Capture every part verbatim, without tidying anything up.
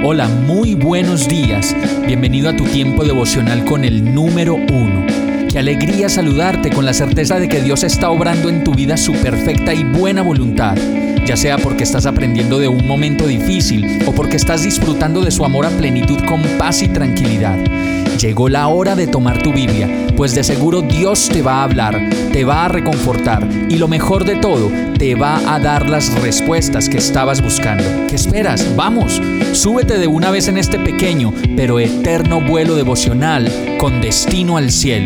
Hola, muy buenos días. Bienvenido a tu tiempo devocional con el número uno. Qué alegría saludarte con la certeza de que Dios está obrando en tu vida su perfecta y buena voluntad, ya sea porque estás aprendiendo de un momento difícil o porque estás disfrutando de su amor a plenitud con paz y tranquilidad. Llegó la hora de tomar tu Biblia, pues de seguro Dios te va a hablar, te va a reconfortar y lo mejor de todo, te va a dar las respuestas que estabas buscando. ¿Qué esperas? ¡Vamos! Súbete de una vez en este pequeño pero eterno vuelo devocional con destino al cielo.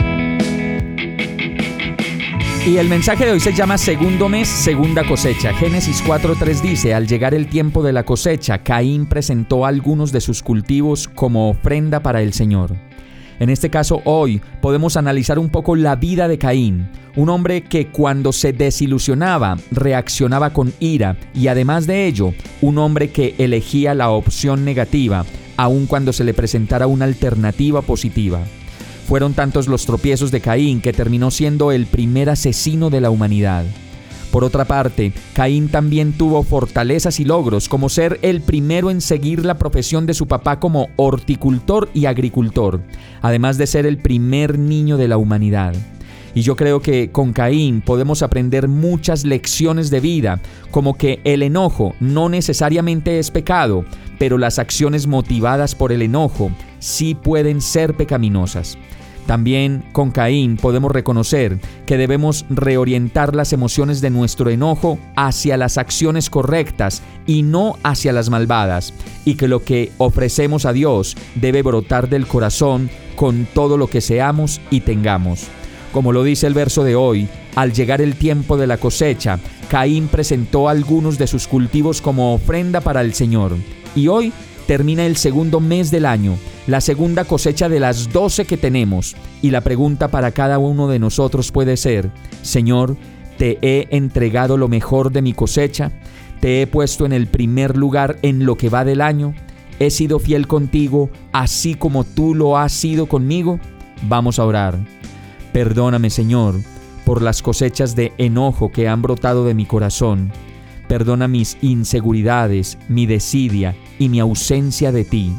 Y el mensaje de hoy se llama Segundo mes, segunda cosecha. Génesis cuatro tres dice: al llegar el tiempo de la cosecha, Caín presentó algunos de sus cultivos como ofrenda para el Señor. En este caso, hoy podemos analizar un poco la vida de Caín, un hombre que cuando se desilusionaba, reaccionaba con ira y además de ello, un hombre que elegía la opción negativa, aun cuando se le presentara una alternativa positiva. Fueron tantos los tropiezos de Caín que terminó siendo el primer asesino de la humanidad. Por otra parte, Caín también tuvo fortalezas y logros, como ser el primero en seguir la profesión de su papá como horticultor y agricultor, además de ser el primer niño de la humanidad. Y yo creo que con Caín podemos aprender muchas lecciones de vida, como que el enojo no necesariamente es pecado, pero las acciones motivadas por el enojo sí pueden ser pecaminosas. También con Caín podemos reconocer que debemos reorientar las emociones de nuestro enojo hacia las acciones correctas y no hacia las malvadas, y que lo que ofrecemos a Dios debe brotar del corazón con todo lo que seamos y tengamos. Como lo dice el verso de hoy, al llegar el tiempo de la cosecha, Caín presentó algunos de sus cultivos como ofrenda para el Señor. Y hoy termina el segundo mes del año, la segunda cosecha de las doce que tenemos. Y la pregunta para cada uno de nosotros puede ser: Señor, ¿te he entregado lo mejor de mi cosecha? ¿Te he puesto en el primer lugar en lo que va del año? ¿He sido fiel contigo así como tú lo has sido conmigo? Vamos a orar. Perdóname, Señor, por las cosechas de enojo que han brotado de mi corazón. Perdona mis inseguridades, mi desidia y mi ausencia de ti.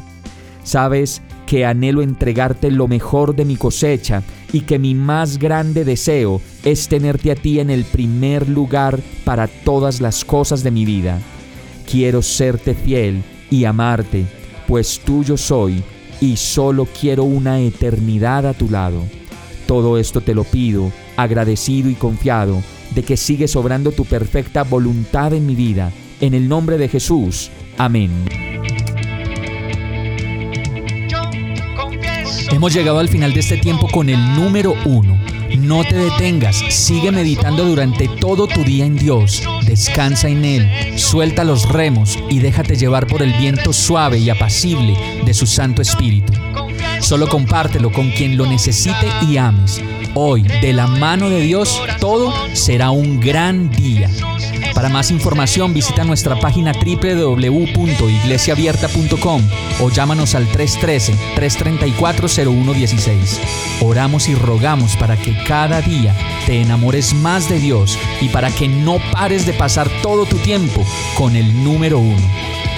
Sabes que anhelo entregarte lo mejor de mi cosecha y que mi más grande deseo es tenerte a ti en el primer lugar para todas las cosas de mi vida. Quiero serte fiel y amarte, pues tuyo soy y solo quiero una eternidad a tu lado. Todo esto te lo pido, agradecido y confiado de que sigues obrando tu perfecta voluntad en mi vida. En el nombre de Jesús. Amén. Hemos llegado al final de este tiempo con el número uno. No te detengas, sigue meditando durante todo tu día en Dios. Descansa en Él, suelta los remos y déjate llevar por el viento suave y apacible de su Santo Espíritu. Solo compártelo con quien lo necesite y ames. Hoy, de la mano de Dios, todo será un gran día. Para más información, visita nuestra página doble u doble u doble u punto iglesia abierta punto com o llámanos al tres uno tres, tres tres cuatro, cero uno uno seis. Oramos y rogamos para que cada día te enamores más de Dios y para que no pares de pasar todo tu tiempo con el número uno.